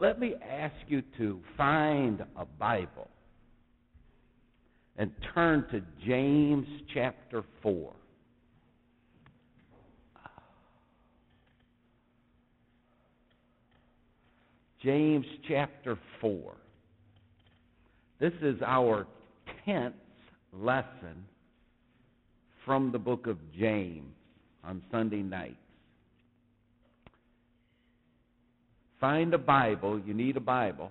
let me ask you to find a Bible and turn to James chapter 4. James chapter 4. This is our 10th lesson from the book of James on Sunday nights. Find a Bible. You need a Bible.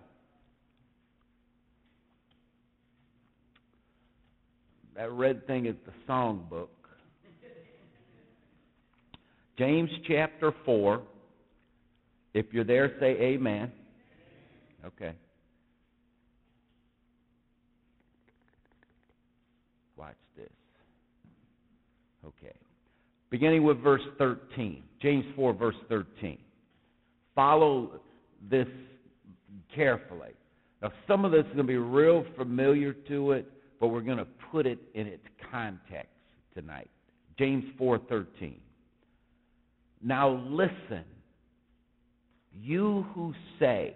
That red thing is the songbook. James chapter 4. If you're there, say amen. Okay. Watch this. Okay. Beginning with verse 13. James 4, verse 13. Follow this carefully. Now, some of this is going to be real familiar to it, but we're going to put it in its context tonight. James 4:13. Now listen, you who say,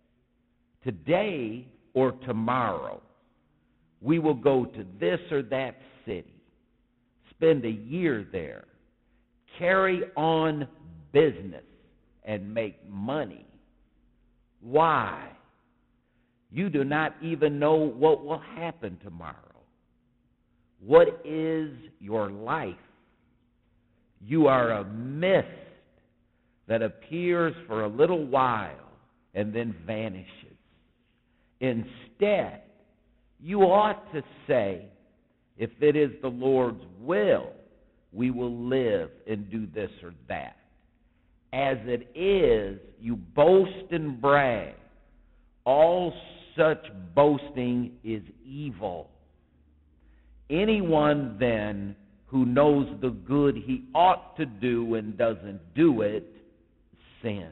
today or tomorrow, we will go to this or that city, spend a year there, carry on business, and make money. Why? You do not even know what will happen tomorrow. What is your life? You are a mist that appears for a little while and then vanishes. Instead, you ought to say, if it is the Lord's will, we will live and do this or that. As it is, you boast and brag. All such boasting is evil. Anyone, then, who knows the good he ought to do and doesn't do it, sins.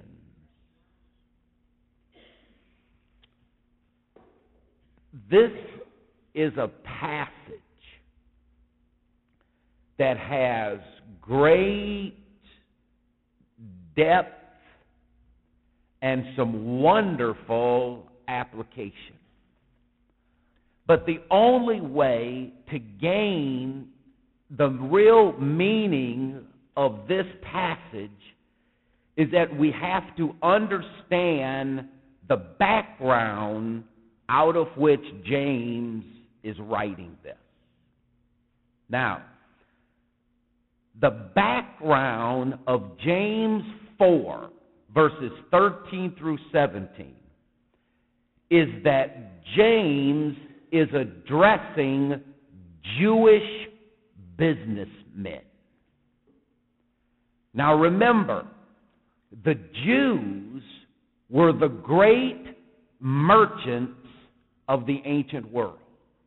This is a passage that has great depth and some wonderful application. But the only way to gain the real meaning of this passage is that we have to understand the background out of which James is writing this. Now, the background of James 4, verses 13 through 17, is that James is addressing Jewish businessmen. Now remember, the Jews were the great merchants of the ancient world.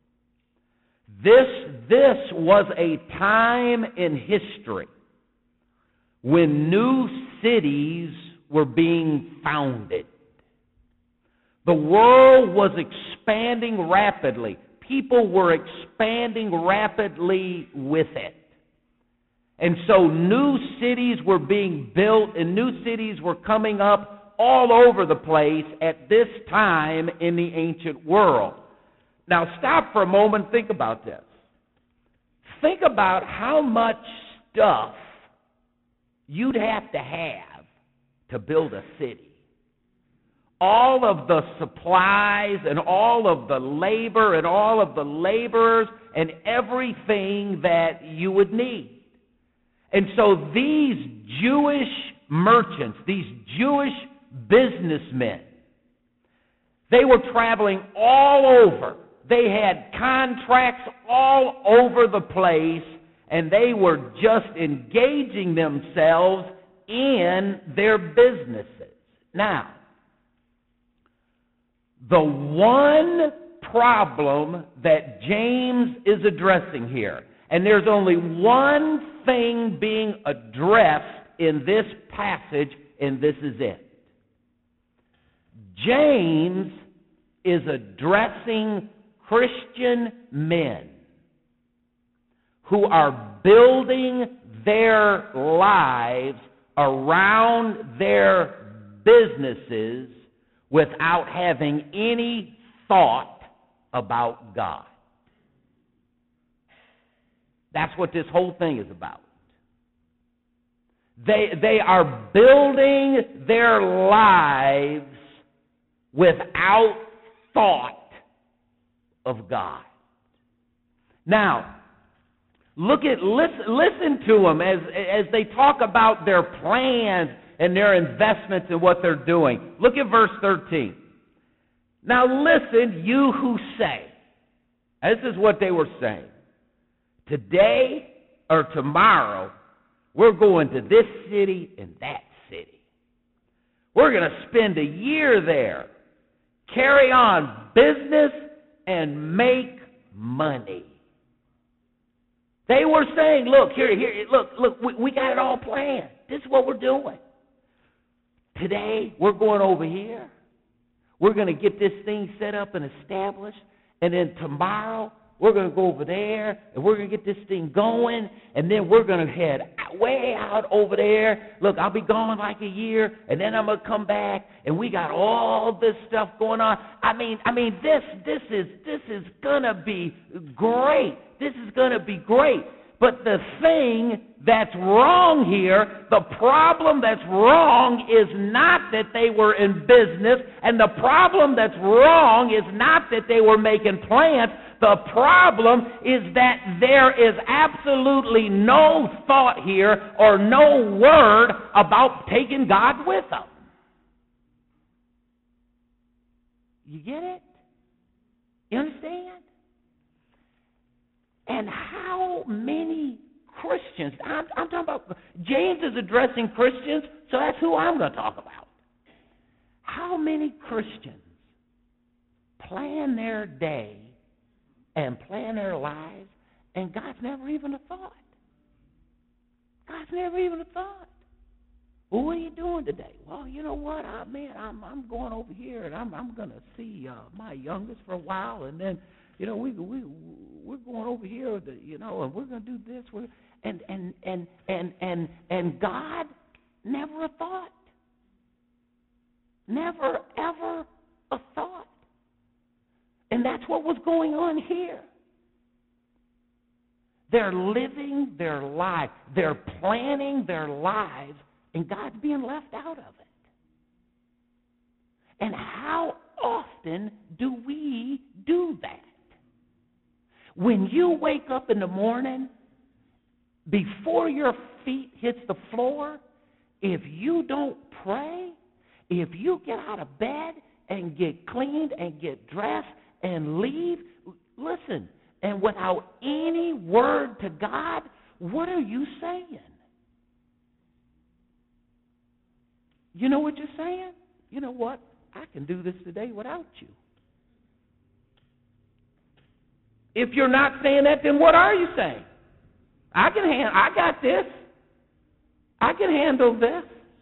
This was a time in history when new cities were being founded. The world was expanding rapidly. People were expanding rapidly with it. And so new cities were being built and new cities were coming up all over the place at this time in the ancient world. Now stop for a moment and think about this. Think about how much stuff you'd have to build a city. All of the supplies and all of the labor and all of the laborers and everything that you would need. And so these Jewish merchants, these Jewish businessmen, they were traveling all over. They had contracts all over the place, and they were just engaging themselves in their businesses. Now, the one problem that James is addressing here, and there's only one thing being addressed in this passage, and this is it. James is addressing Christian men who are building their lives around their businesses without having any thought about God. That's what this whole thing is about. They are building their lives without thought of God. Now, listen to them as they talk about their plans and their investments and what they're doing. Look at verse 13. Now listen, you who say, this is what they were saying. Today or tomorrow, we're going to this city and that city. We're going to spend a year there, carry on business, and make money. They were saying, look, look, we got it all planned. This is what we're doing. Today, we're going over here. We're going to get this thing set up and established. And then tomorrow, we're going to go over there, and we're going to get this thing going. And then we're going to head way out over there. Look, I'll be gone like a year, and then I'm going to come back, and we got all this stuff going on. I mean, this is going to be great. This is going to be great. But the thing that's wrong here, the problem that's wrong is not that they were in business, and the problem that's wrong is not that they were making plans. The problem is that there is absolutely no thought here or no word about taking God with them. You get it? You understand? And how many Christians, I'm talking about, James is addressing Christians, so that's who I'm going to talk about. How many Christians plan their day and plan their lives, and God's never even a thought? God's never even a thought. Well, what are you doing today? Well, you know what, I'm going over here, and I'm going to see my youngest for a while, and then, we're going over here, and we're going to do this. And God, never a thought. Never, ever a thought. And that's what was going on here. They're living their life. They're planning their lives, and God's being left out of it. And how often do we do that? When you wake up in the morning, before your feet hits the floor, if you don't pray, if you get out of bed and get cleaned and get dressed and leave, listen, and without any word to God, what are you saying? You know what you're saying? You know what? I can do this today without you. If you're not saying that, then what are you saying? I got this. I can handle this.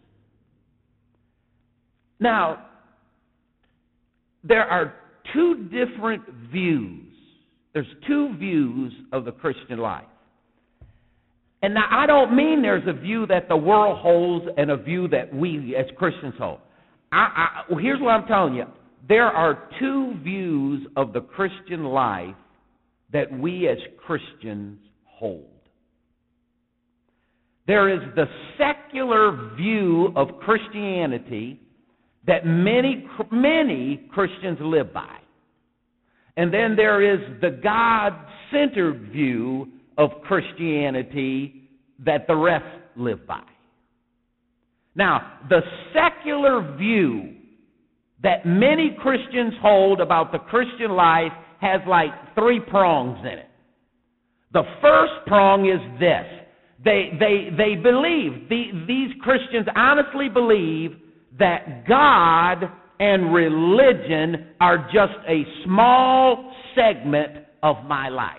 Now, there are two different views. There's two views of the Christian life. And now, I don't mean there's a view that the world holds and a view that we as Christians hold. Here's what I'm telling you. There are two views of the Christian life that we as Christians hold. There is the secular view of Christianity that many Christians live by. And then there is the God-centered view of Christianity that the rest live by. Now, the secular view that many Christians hold about the Christian life has like three prongs in it. The first prong is this. They believe, these Christians honestly believe that God and religion are just a small segment of my life.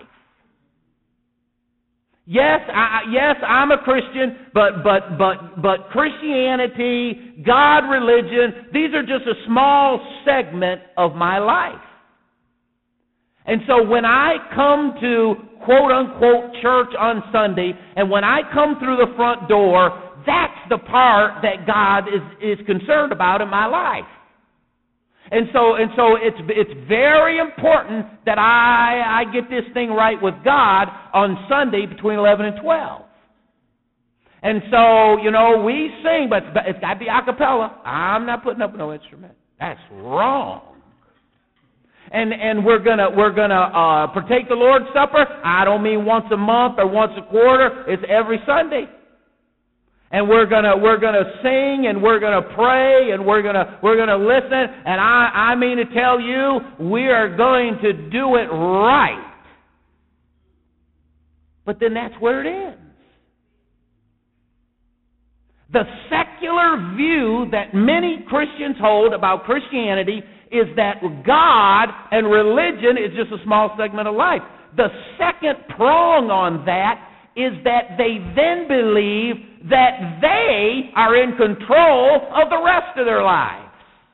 Yes, I'm a Christian, but Christianity, God, religion, these are just a small segment of my life. And so when I come to quote-unquote church on Sunday, and when I come through the front door, that's the part that God is concerned about in my life. And so it's very important that I get this thing right with God on Sunday between 11 and 12. And so, we sing, but it's got to be a cappella. I'm not putting up no instrument. That's wrong. And we're gonna partake the Lord's Supper. I don't mean once a month or once a quarter. It's every Sunday. And we're gonna sing and we're gonna pray and we're gonna listen. And I mean to tell you, we are going to do it right. But then that's where it ends. The secular view that many Christians hold about Christianity is that God and religion is just a small segment of life. The second prong on that is that they then believe that they are in control of the rest of their lives.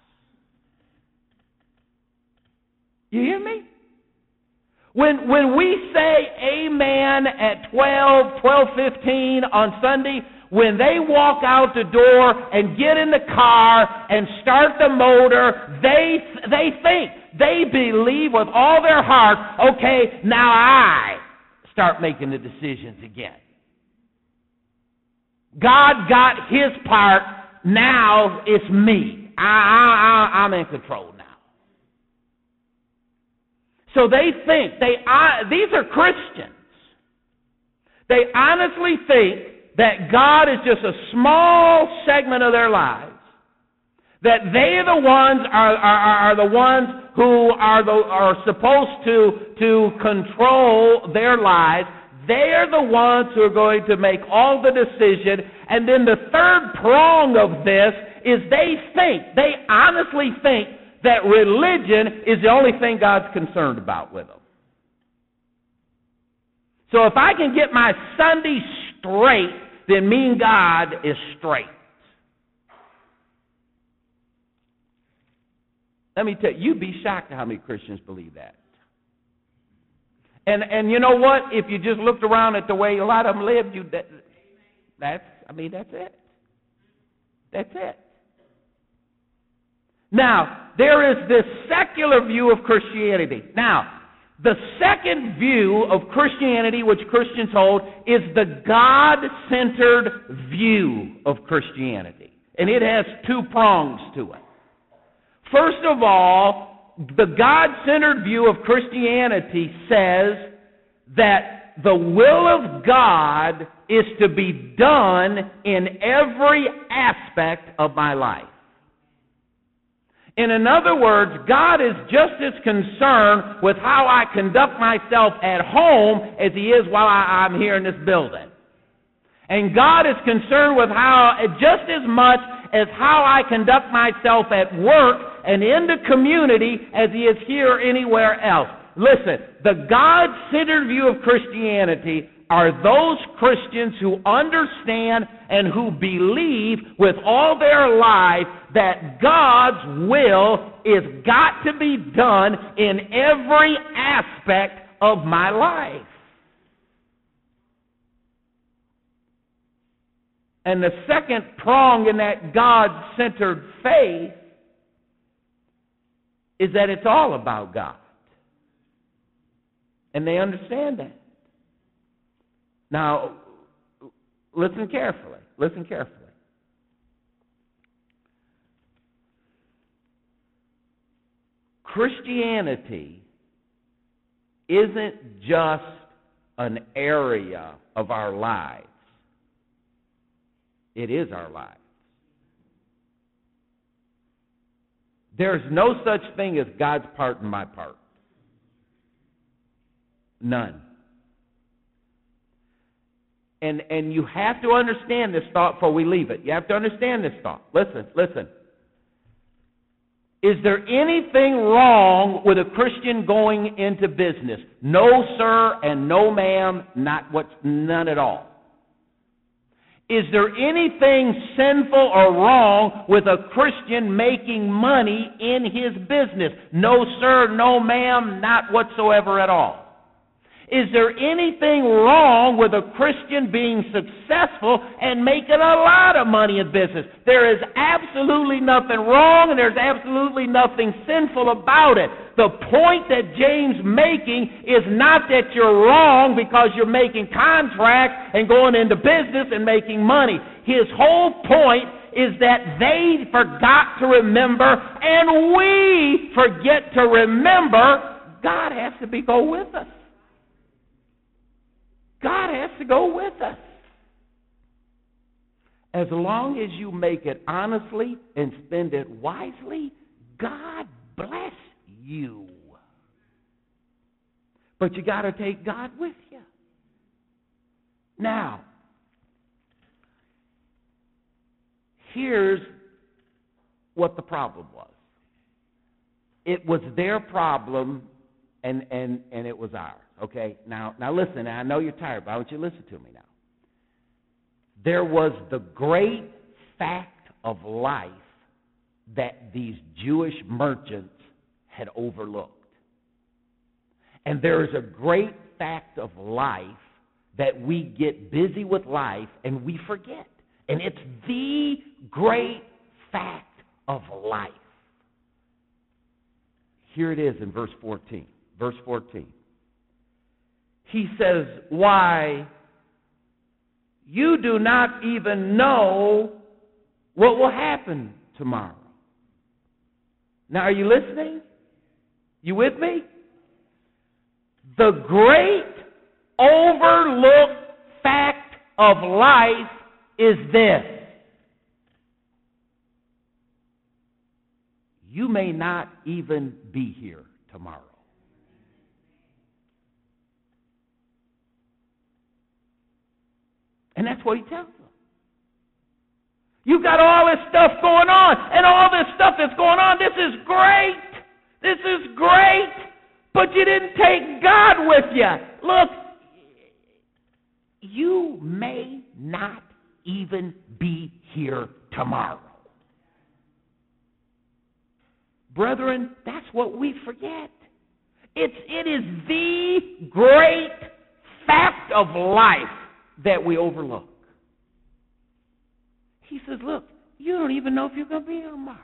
You hear me? When we say amen at 12:15 on Sunday, when they walk out the door and get in the car and start the motor, they believe with all their heart, okay, now I start making the decisions again. God got his part, now it's me. I'm in control now. So they think, these are Christians. They honestly think that God is just a small segment of their lives, that they are the ones who are supposed to control their lives. They are the ones who are going to make all the decision. And then the third prong of this is they honestly think that religion is the only thing God's concerned about with them. So if I can get my Sunday straight, then me and God is straight. Let me tell you, you'd be shocked at how many Christians believe that. And you know what? If you just looked around at the way a lot of them lived, that's it. That's it. Now, there is this secular view of Christianity. Now, the second view of Christianity, which Christians hold, is the God-centered view of Christianity. And it has two prongs to it. First of all, the God-centered view of Christianity says that the will of God is to be done in every aspect of my life. In other words, God is just as concerned with how I conduct myself at home as he is while I'm here in this building. And God is concerned with how, just as much as how I conduct myself at work and in the community as he is here or anywhere else. Listen, the God-centered view of Christianity are those Christians who understand and who believe with all their life that God's will is got to be done in every aspect of my life. And the second prong in that God-centered faith is that it's all about God. And they understand that. Now, listen carefully. Listen carefully. Christianity isn't just an area of our lives. It is our lives. There's no such thing as God's part and my part. None. And you have to understand this thought before we leave it. You have to understand this thought. Listen. Is there anything wrong with a Christian going into business? No, sir, and no, ma'am, none at all. Is there anything sinful or wrong with a Christian making money in his business? No, sir, no, ma'am, not whatsoever at all. Is there anything wrong with a Christian being successful and making a lot of money in business? There is absolutely nothing wrong, and there's absolutely nothing sinful about it. The point that James is making is not that you're wrong because you're making contracts and going into business and making money. His whole point is that they forgot to remember, and we forget to remember. God has to go with us. God has to go with us. As long as you make it honestly and spend it wisely, God bless you. But you got to take God with you. Now, here's what the problem was. It was their problem, and it was ours. Okay? Now listen. I know you're tired, but I want you to listen to me now. There was the great fact of life that these Jewish merchants had overlooked. And there is a great fact of life that we get busy with life and we forget. And it's the great fact of life. Here it is in verse 14. Verse 14. He says, why, you do not even know what will happen tomorrow. Now, are you listening? You with me? The great overlooked fact of life is this. You may not even be here tomorrow. And that's what he tells them. You've got all this stuff going on, and all this stuff that's going on, this is great. This is great. But you didn't take God with you. Look, you may not even be here tomorrow. Brethren, that's what we forget. It is the great fact of life that we overlook. He says, look, you don't even know if you're going to be here tomorrow.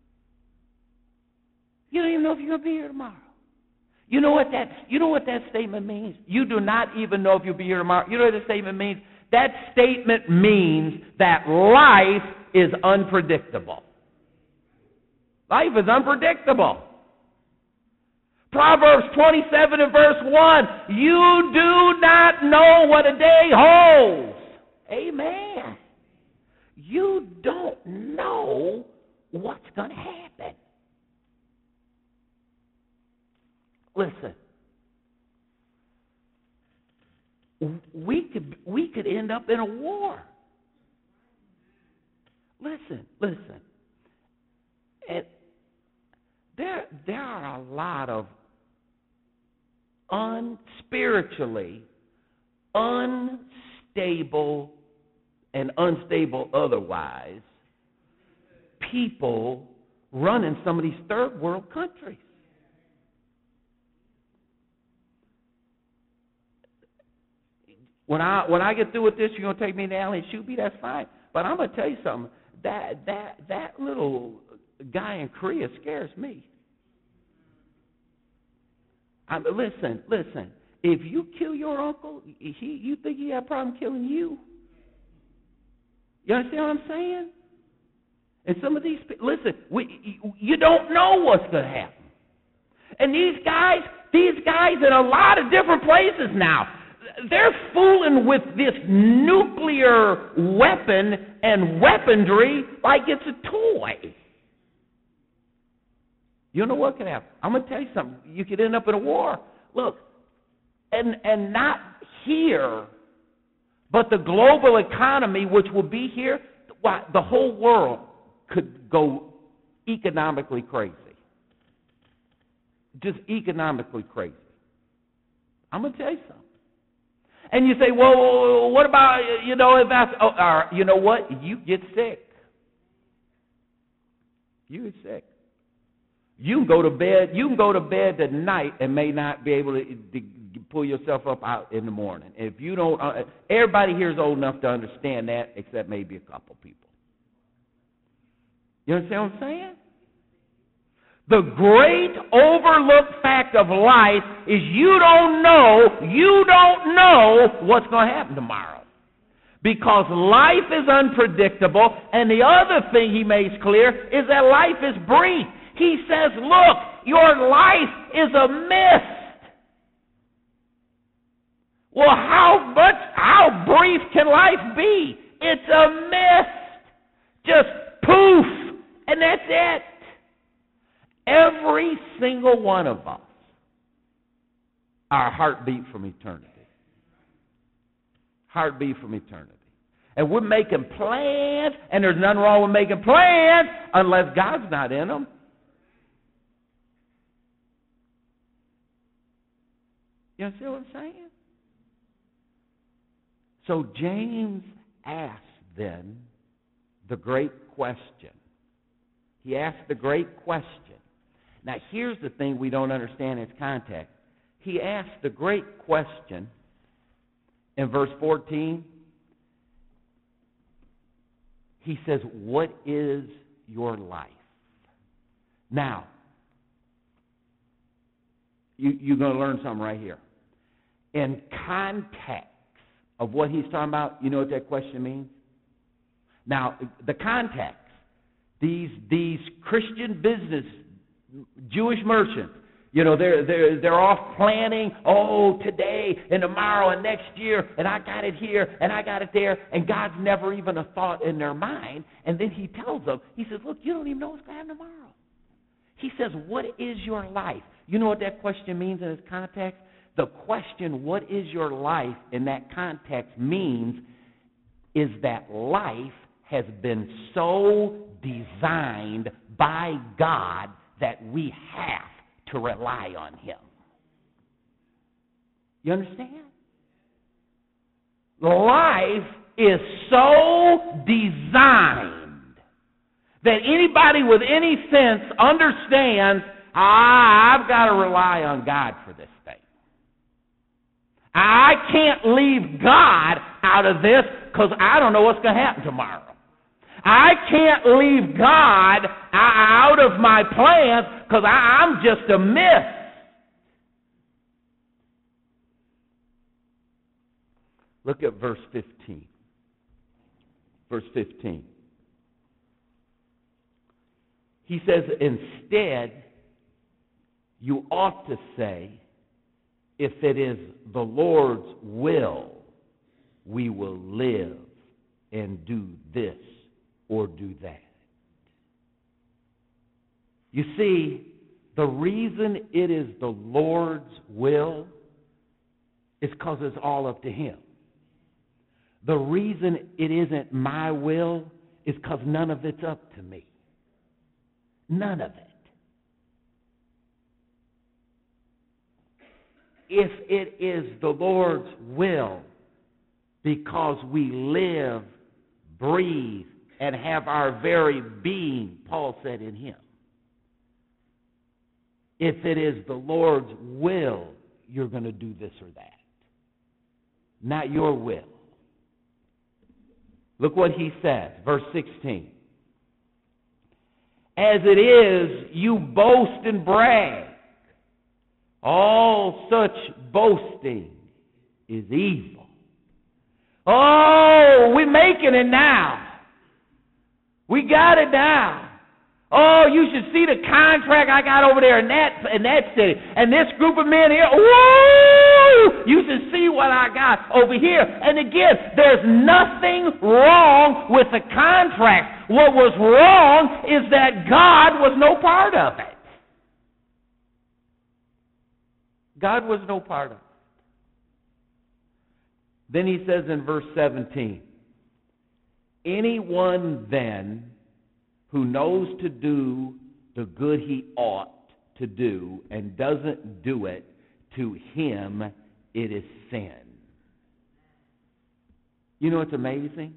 You don't even know if you're going to be here tomorrow. You know what that statement means? You do not even know if you'll be here tomorrow. You know what that statement means? That statement means that life is unpredictable. Life is unpredictable. Proverbs 27 and verse 1, you do not know what a day holds. Amen. You don't know what's going to happen. Listen, we could end up in a war. Listen. And there are a lot of spiritually unstable and unstable otherwise people running some of these third world countries. When I get through with this, you're going to take me in the alley and shoot me, that's fine. But I'm going to tell you something. That little guy in Korea scares me. Listen. If you kill your uncle, you think he had a problem killing you? You understand what I'm saying? And some of these people, listen, you don't know what's going to happen. And these guys in a lot of different places now, they're fooling with this nuclear weapon and weaponry like it's a toy. You know what could happen? I'm going to tell you something. You could end up in a war. Look, and not here, but the global economy, which will be here, the whole world could go economically crazy. Just economically crazy. I'm going to tell you something. And you say, well, what about, if that's, you know what? You get sick. You get sick. You can go to bed tonight and may not be able to pull yourself up out in the morning. If you don't, everybody here is old enough to understand that, except maybe a couple people. You understand what I'm saying? The great overlooked fact of life is you don't know what's going to happen tomorrow. Because life is unpredictable, and the other thing he makes clear is that life is brief. He says, look, your life is a mist. Well, how brief can life be? It's a mist. Just poof, and that's it. Every single one of us, our heartbeat from eternity. Heartbeat from eternity. And we're making plans, and there's nothing wrong with making plans unless God's not in them. You see what I'm saying? So James asked then the great question. He asked the great question. Now here's the thing we don't understand in its context. He asked the great question in verse 14. He says, what is your life? Now, you're going to learn something right here. In context of what he's talking about, you know what that question means? Now, the context, these Christian business, Jewish merchants, you know, they're off planning, today and tomorrow and next year, and I got it here and I got it there, and God's never even a thought in their mind. And then he tells them, he says, look, you don't even know what's going to happen tomorrow. He says, what is your life? You know what that question means in its context? The question, what is your life, in that context means is that life has been so designed by God that we have to rely on him. You understand? Life is so designed that anybody with any sense understands, I've got to rely on God for this thing. I can't leave God out of this because I don't know what's going to happen tomorrow. I can't leave God out of my plans because I'm just a myth. Look at verse 15. Verse 15. He says, instead, you ought to say, if it is the Lord's will, we will live and do this or do that. You see, the reason it is the Lord's will is because it's all up to him. The reason it isn't my will is because none of it's up to me. None of it. If it is the Lord's will, because we live, breathe, and have our very being, Paul said, in him. If it is the Lord's will, you're going to do this or that. Not your will. Look what he says, verse 16. As it is, you boast and brag. All such boasting is evil. Oh, we're making it now. We got it now. Oh, you should see the contract I got over there in that city. And this group of men here, woo! You should see what I got over here. And again, there's nothing wrong with the contract. What was wrong is that God was no part of it. God was no part of it. Then he says in verse 17, anyone then who knows to do the good he ought to do and doesn't do it, to him it is sin. You know what's amazing?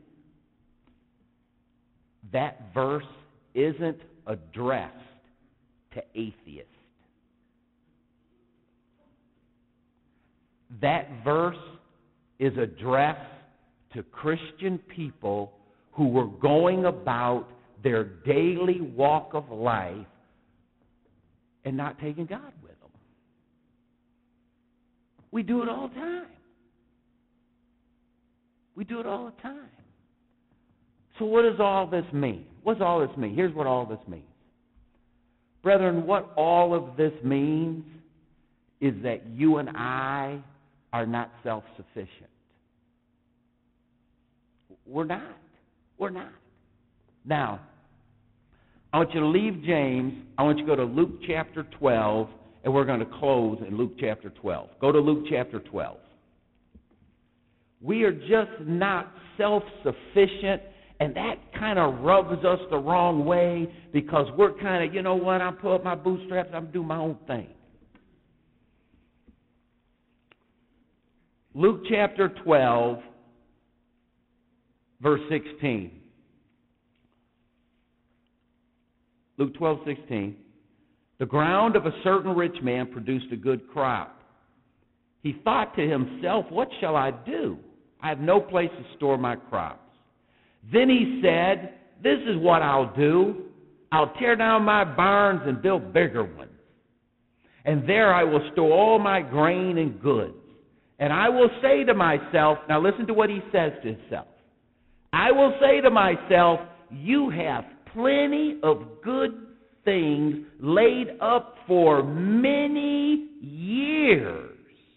That verse isn't addressed to atheists. that verse is addressed to Christian people who were going about their daily walk of life and not taking God with them. We do it all the time. We do it all the time. So what does all this mean? What does all this mean? Here's what all this means. Brethren, what all of this means is that you and I are not self-sufficient. We're not. We're not. Now, I want you to leave James. I want you to go to Luke chapter 12, and we're going to close in Luke chapter 12. Go to Luke chapter 12. We are just not self-sufficient, and that kind of rubs us the wrong way because we're kind of, you know what, I'm pulling up my bootstraps, I'm doing my own thing. Luke chapter 12, verse 16. Luke 12:16. The ground of a certain rich man produced a good crop. He thought to himself, what shall I do? I have no place to store my crops. Then he said, this is what I'll do. I'll tear down my barns and build bigger ones. And there I will store all my grain and goods. And I will say to myself, now listen to what he says to himself. I will say to myself, you have plenty of good things laid up for many years.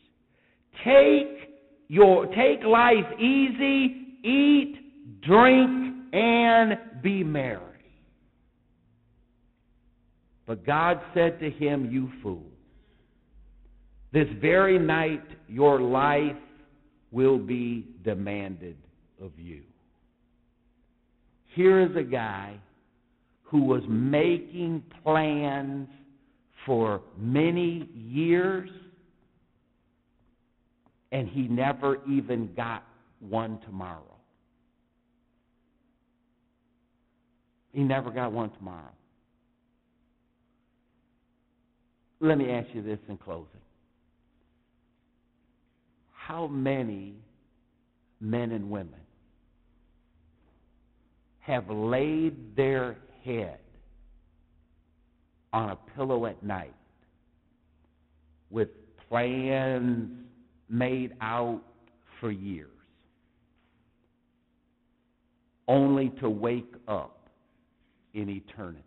Take life easy, eat, drink, and be merry. But God said to him, you fool, this very night your life will be demanded of you. Here is a guy who was making plans for many years, and he never even got one tomorrow. He never got one tomorrow. Let me ask you this in closing. How many men and women have laid their head on a pillow at night with plans made out for years, only to wake up in eternity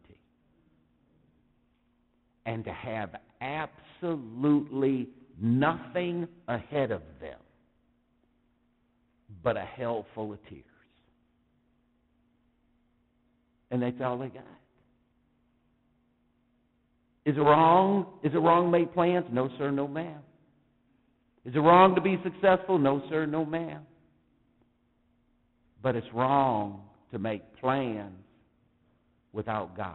and to have absolutely nothing ahead of them but a hell full of tears? And that's all they got. Is it wrong? Is it wrong to make plans? No, sir, no, ma'am. Is it wrong to be successful? No, sir, no, ma'am. But it's wrong to make plans without God.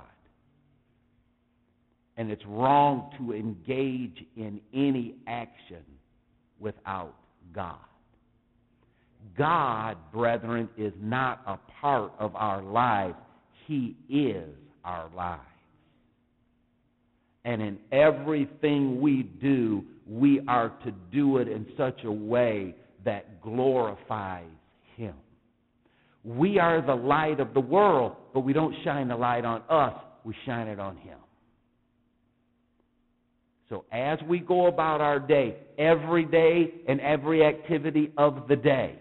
And it's wrong to engage in any action without God. God, brethren, is not a part of our lives. He is our lives. And in everything we do, we are to do it in such a way that glorifies Him. We are the light of the world, but we don't shine the light on us. We shine it on Him. So as we go about our day and every activity of the day,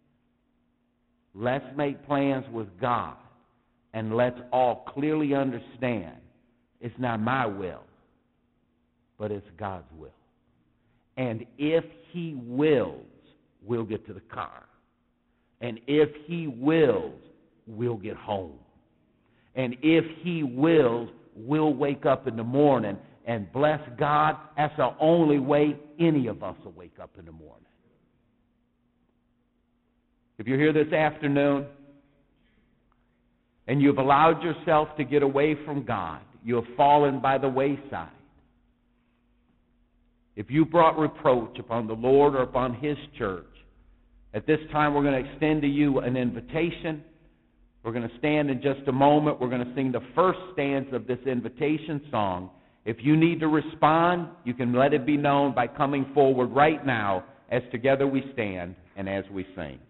let's make plans with God, and let's all clearly understand it's not my will, but it's God's will. And if He wills, we'll get to the car. And if He wills, we'll get home. And if He wills, we'll wake up in the morning. And bless God, that's the only way any of us will wake up in the morning. If you're here this afternoon and you've allowed yourself to get away from God, you have fallen by the wayside. If you brought reproach upon the Lord or upon His church, at this time we're going to extend to you an invitation. We're going to stand in just a moment. We're going to sing the first stanza of this invitation song. If you need to respond, you can let it be known by coming forward right now as together we stand and as we sing.